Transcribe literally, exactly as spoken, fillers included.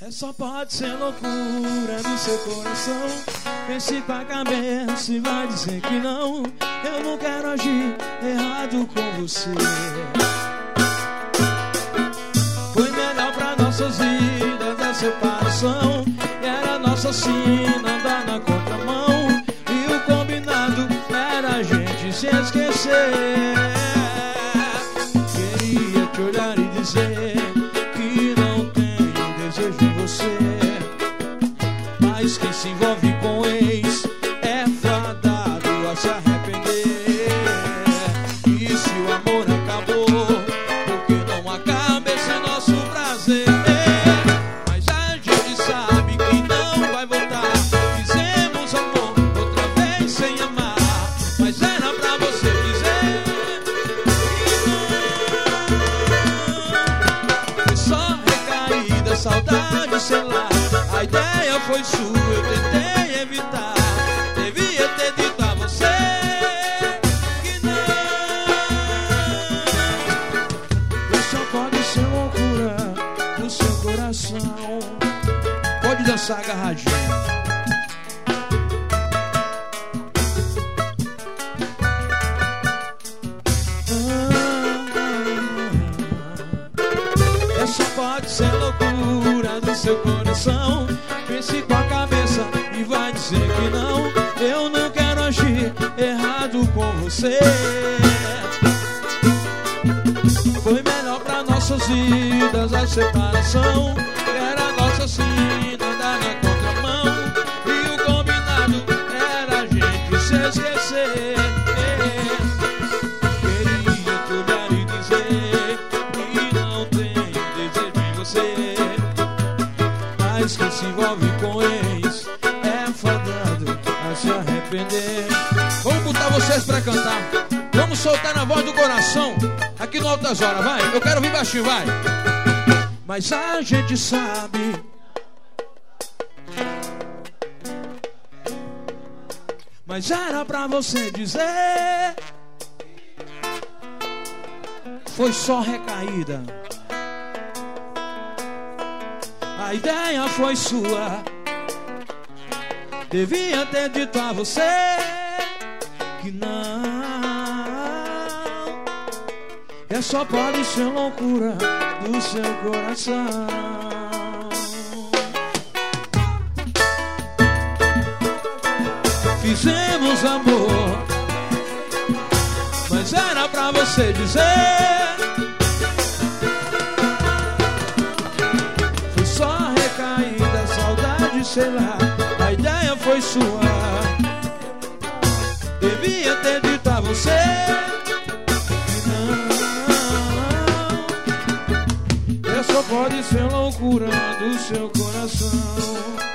É só pode ser loucura do seu coração. Pense com a cabeça e vai dizer que não. Eu não quero agir errado com você. Foi melhor pra nossas vidas a separação. E era nossa sina andar na contramão. E o combinado era a gente se esquecer. Queria te olhar e dizer que não tenho desejo em você. Mas quem se envolve com ex é fadado a se arrepender. E se o amor acabou, por que não acaba esse nosso prazer? Mas a gente sabe que não vai voltar. Fizemos amor outra vez sem amar. Mas era pra você dizer que não. Foi só recaída, saudade, sei lá. A ideia foi sua, eu tentei evitar. Devia ter dito a você que não. Isso só pode ser loucura no seu coração. Pode dançar agarradinho. Essa pode ser loucura do seu coração. Pense com a cabeça e vai dizer que não. Eu não quero agir errado com você. Foi melhor pra nossas vidas a separação. Era nossa sina andar na contramão. E o combinado era a gente se esquecer. Queria te olhar e dizer que não tenho desejo em você. Mas quem se envolve com ex é fadado a se arrepender. Vamos botar vocês pra cantar. Vamos soltar na voz do coração aqui no Altas Horas, vai. Eu quero ouvir baixinho, vai. Mas a gente sabe Mas era pra você dizer. Foi só recaída. A ideia foi sua. Devia ter dito a você que não. É só pode ser loucura do seu coração. Fizemos amor, mas era pra você dizer. Foi só recaída, saudade, sei lá. A ideia foi sua. Devia ter dito a você que não. É só pode ser loucura do seu coração.